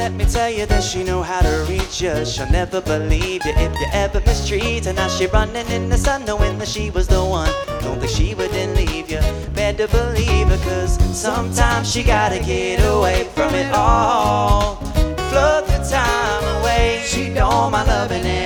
let me tell you that she know how to reach you. She'll never believe you if you ever mistreat her. Now she running in the sun knowing that she was the one. Don't think she wouldn't leave you. Better believe her, cause sometimes she gotta get away from it all and float the time away. She know my loving